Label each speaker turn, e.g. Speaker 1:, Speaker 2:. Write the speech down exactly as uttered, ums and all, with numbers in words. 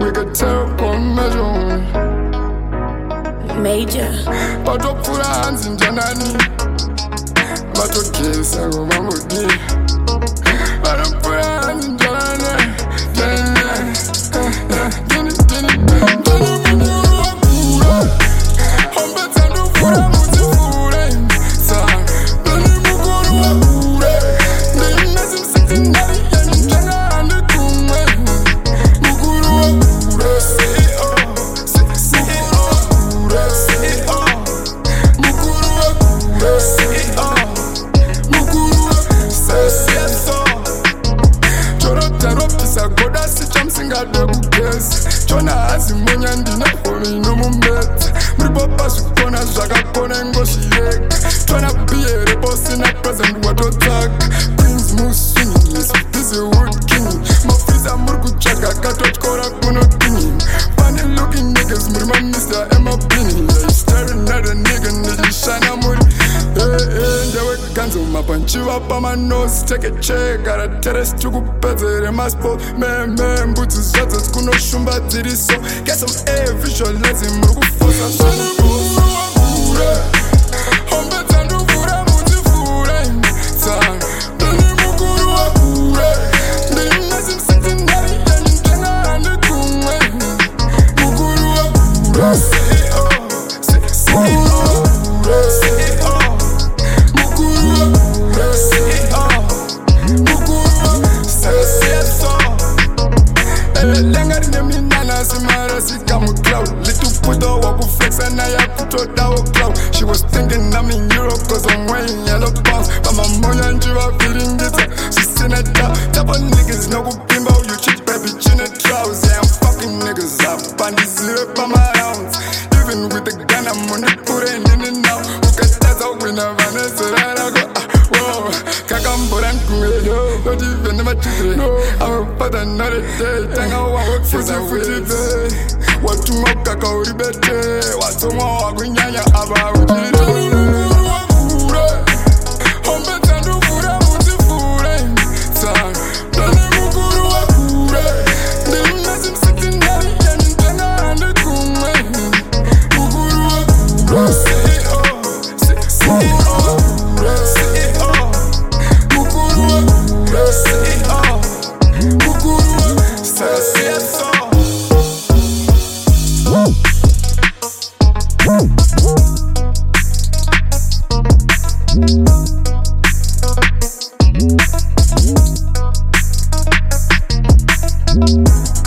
Speaker 1: a telecom measure.
Speaker 2: Major.
Speaker 1: But up put hands in Janani. But okay, so I'm okay. But up put hands in Janani. Janani. Janani. Janani. Chona hazi monya ndina hori no mumbet Mribo pasu kona zwaga kona ngoshi yek Twana biye rebosi na present wato tag Queens mu swinging, yes busy wood king Mafiza murku chaka katot kora kuno tinging Funny looking niggas mrima mister Emma Bini Yeah, you staring at a nigga niji shana muri Hey, hey, ndewe kanzo mapanchiwa pa my nose Take a check, got a terrace chuku pezere maspo Me, me, mbutu zote kuno shumba tiriso Get some air, visualizing mruku fosa Shani muru wa mure Hombe tandu vura muti vure Tang, dani mukuru wa mure Dani nasim sikti nari Yani ntenga ande kumwe Mukuru wa mure C E O, C E O, C E O Mukuru wa mure C E O, mukuru wa C E O Lenga nemi nana simara sika mu cloud Little puto waku flex and I put down cloud She was thinking I'm in Europe cause I'm wearing yellow pounds But my moya and jiva feeling it She seen it down Tap on niggas no go bimbo You cheat baby chin and trousers Yeah I'm fucking niggas up And this zero by my rounds Even with the gun I'm on the putting in and out Who can start out with a van So that I go ah, whoa Kakamboran kuwe yo Don't even never cheat I'm a father another day Tanga wa fuji fuji be Watu moka kauri bete Watu mwa wakunyanya aba ujiri Mukuru wa kure Hombe tandu vura muti vure Tang Dani mukuru wa kure Dini nasim sikti nari Yani ntenga ande kumwe Mukuru wa kure C E O C E O C E O Mukuru wa kure C E O Mukuru wa C E O We'll be right back.